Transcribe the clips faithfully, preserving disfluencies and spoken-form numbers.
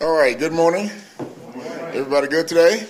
All right, good morning. Everybody good today?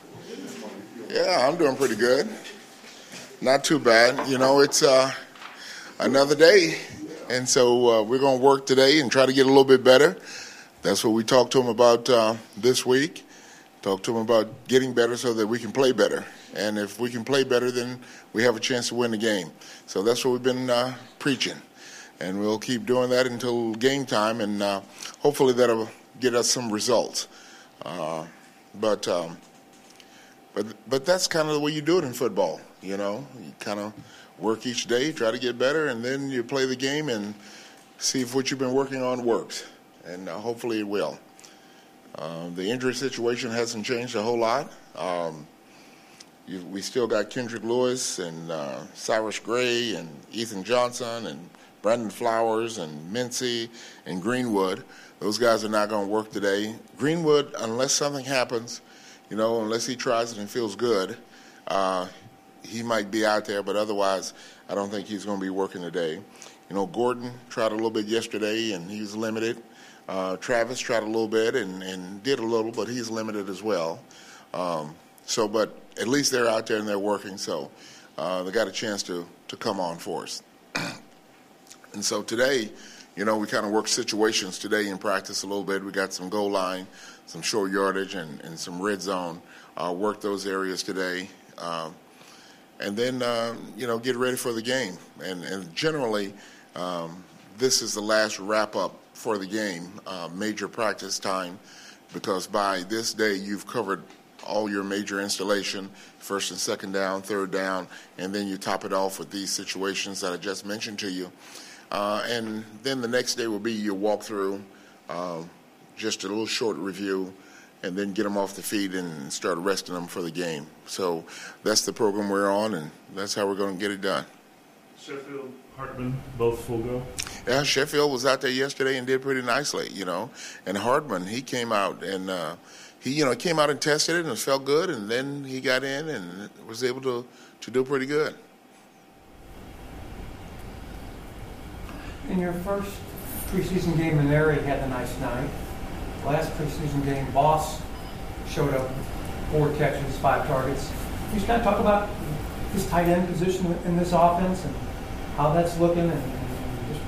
Yeah, I'm doing pretty good. Not too bad. You know, it's uh, another day, and so uh, we're going to work today and try to get a little bit better. That's what we talked to them about uh, this week. Talked to them about getting better so that we can play better. And if we can play better, then we have a chance to win the game. So that's what we've been uh, preaching. And we'll keep doing that until game time, and uh, hopefully that'll get us some results. Uh, but um, but but that's kind of the way you do it in football. You know, you kind of work each day, try to get better, and then you play the game and see if what you've been working on works. And uh, hopefully it will. Uh, the injury situation hasn't changed a whole lot. Um, you, we still got Kendrick Lewis and uh, Cyrus Gray and Ethan Johnson and Brandon Flowers and Mincy and Greenwood. Those guys are not going to work today. Greenwood, unless something happens, you know, unless he tries it and feels good, uh, he might be out there, but otherwise I don't think he's going to be working today. You know, Gordon tried a little bit yesterday, and he was limited. Uh, Travis tried a little bit and, and did a little, but he's limited as well. Um, so, but at least they're out there and they're working, so uh, they got a chance to, to come on for us. And so today, you know, we kind of worked situations today in practice a little bit. We got some goal line, some short yardage, and, and some red zone. Uh, worked those areas today. Um, and then, uh, you know, get ready for the game. And, and generally, um, this is the last wrap-up for the game, uh, major practice time, because by this day you've covered all your major installation, first and second down, third down, and then you top it off with these situations that I just mentioned to you. Uh, and then the next day will be your walkthrough, uh, just a little short review, and then get them off the feet and start resting them for the game. So that's the program we're on, and that's how we're going to get it done. Sheffield, Hartman, both full go? Yeah, Sheffield was out there yesterday and did pretty nicely, you know. And Hartman, he came out and uh, he, you know, came out and tested it and it felt good, and then he got in and was able to, to do pretty good. In your first preseason game, Maneri had a nice night. Last preseason game, Boss showed up with four catches, five targets. Can you just kind of talk about this tight end position in this offense and how that's looking? And, and just...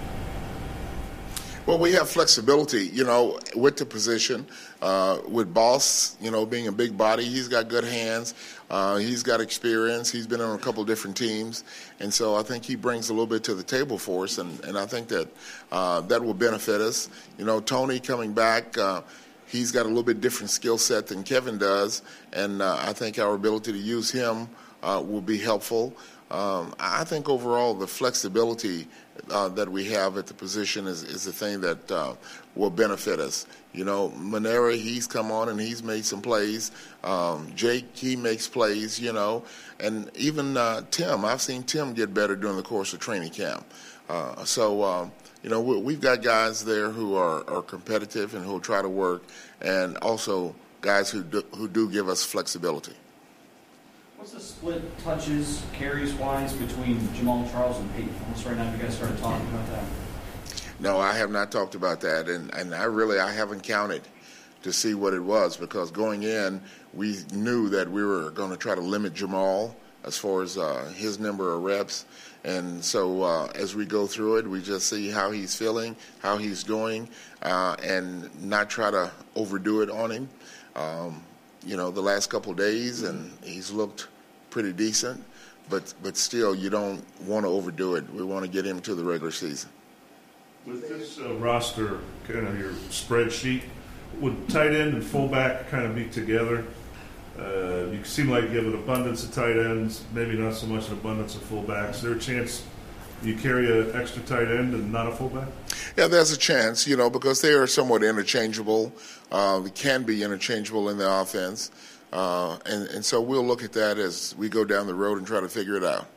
Well, we have flexibility, you know, with the position. Uh, with Boss, you know, being a big body, he's got good hands. Uh, he's got experience. He's been on a couple of different teams. And so I think he brings a little bit to the table for us, and, and I think that uh, that will benefit us. You know, Tony coming back, uh, he's got a little bit different skill set than Kevin does, and uh, I think our ability to use him uh, will be helpful. Um, I think overall the flexibility uh, that we have at the position is, is the thing that uh, will benefit us. You know, Maneri, he's come on and he's made some plays. Um, Jake, he makes plays, you know. And even uh, Tim, I've seen Tim get better during the course of training camp. Uh, so, um, you know, we, we've got guys there who are, are competitive and who will try to work, and also guys who do, who do give us flexibility. What's the split touches, carries-wise between Jamaal Charles and Peyton Hillis right now? Have you guys started talking about that? No, I have not talked about that, and, and I really I haven't counted to see what it was, because going in, we knew that we were going to try to limit Jamaal as far as uh, his number of reps, and so uh, as we go through it, we just see how he's feeling, how he's doing, uh, and not try to overdo it on him. Um, you know, the last couple of days, and he's looked pretty decent, but but still, you don't want to overdo it. We want to get him to the regular season. With this uh, roster, kind of your spreadsheet, would tight end and fullback kind of be together? Uh, you seem like you have an abundance of tight ends, maybe not so much an abundance of fullbacks. Is there a chance you carry an extra tight end and not a fullback? Yeah, there's a chance, you know, because they are somewhat interchangeable. Uh, they can be interchangeable in the offense. Uh, and, and so we'll look at that as we go down the road and try to figure it out.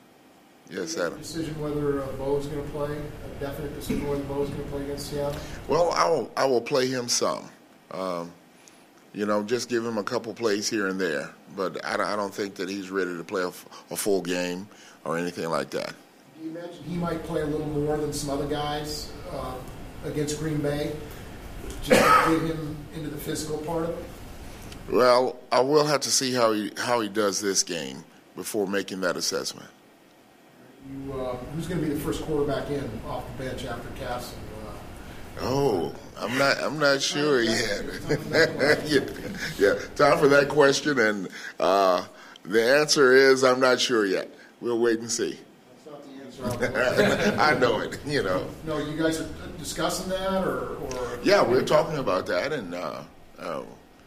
Yes, Adam. Decision whether uh, Bo's going to play, a definite decision whether Bo's going to play against Seattle? Well, I will, I will play him some. Um, you know, just give him a couple plays here and there. But I, I don't think that he's ready to play a, a full game or anything like that. Do you imagine he might play a little more than some other guys uh, against Green Bay? just to get him into the physical part of it? Well, I will have to see how he how he does this game before making that assessment. You, uh, who's going to be the first quarterback in off the bench after Castle? Uh, Oh, I'm not. I'm not sure yet. yeah, yeah, time for that question, and uh, the answer is I'm not sure yet. We'll wait and see. That's not the answer. I know it. You know. No, you guys are discussing that, or, or Yeah, we're talking about that, and uh, uh,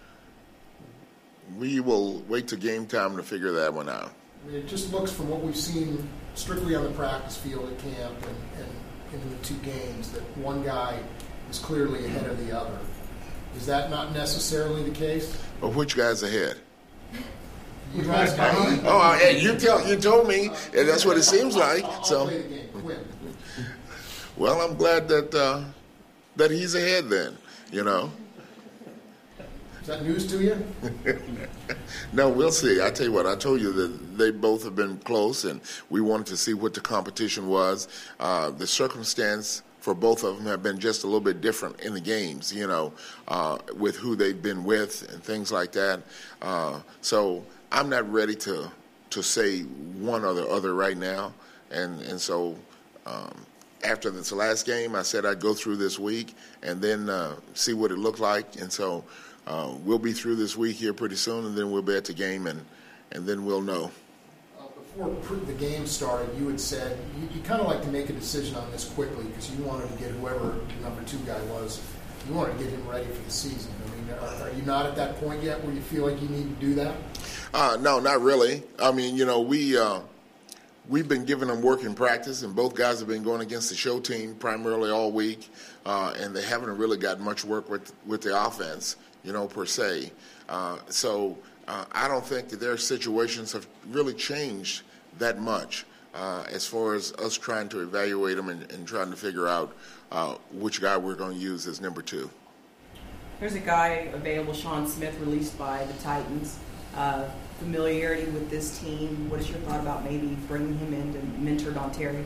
we will wait to game time to figure that one out. I mean, it just looks from what we've seen strictly on the practice field at camp and, and in the two games that one guy is clearly ahead of the other. Is that not necessarily the case? But which guy's ahead? You guys behind? Oh, uh, hey, you tell you told me, and that's what it seems like. I'll, I'll So, play the game. Quinn. well, I'm glad that uh, that he's ahead. Then, you know. Is that news to you? No, we'll see. I tell you what, I told you that they both have been close, and we wanted to see what the competition was. Uh, the circumstance for both of them have been just a little bit different in the games, you know, uh, with who they've been with and things like that. Uh, so I'm not ready to to say one or the other right now, and and so. Um, After this last game, I said I'd go through this week and then uh, see what it looked like. And so uh, we'll be through this week here pretty soon, and then we'll be at the game, and, and then we'll know. Uh, before pr- the game started, you had said you, you kind of like to make a decision on this quickly because you wanted to get whoever the number two guy was, you wanted to get him ready for the season. I mean, are, are you not at that point yet where you feel like you need to do that? Uh, no, not really. I mean, you know, we uh, we've been giving them work in practice, and both guys have been going against the show team primarily all week, uh, and they haven't really gotten much work with with the offense, you know, per se. Uh, so uh, I don't think that their situations have really changed that much uh, as far as us trying to evaluate them and, and trying to figure out uh, which guy we're going to use as number two. There's a guy available, Sean Smith, released by the Titans. Uh, familiarity with this team. What is your thought about maybe bringing him in to mentor Don Terry?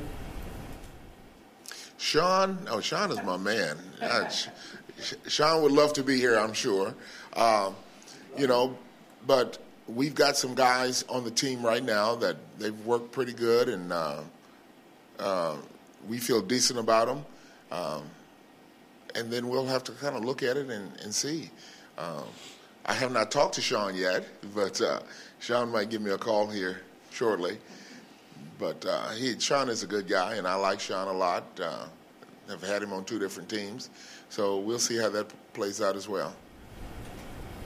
Sean, oh, Sean is my man. Uh, Sean would love to be here, I'm sure. Uh, you know, but we've got some guys on the team right now that they've worked pretty good, and uh, uh, we feel decent about them. Um, and then we'll have to kind of look at it and, and see. Um, I have not talked to Sean yet, but uh, Sean might give me a call here shortly. But uh, he, Sean is a good guy, and I like Sean a lot. Uh, I've had him on two different teams. So we'll see how that plays out as well.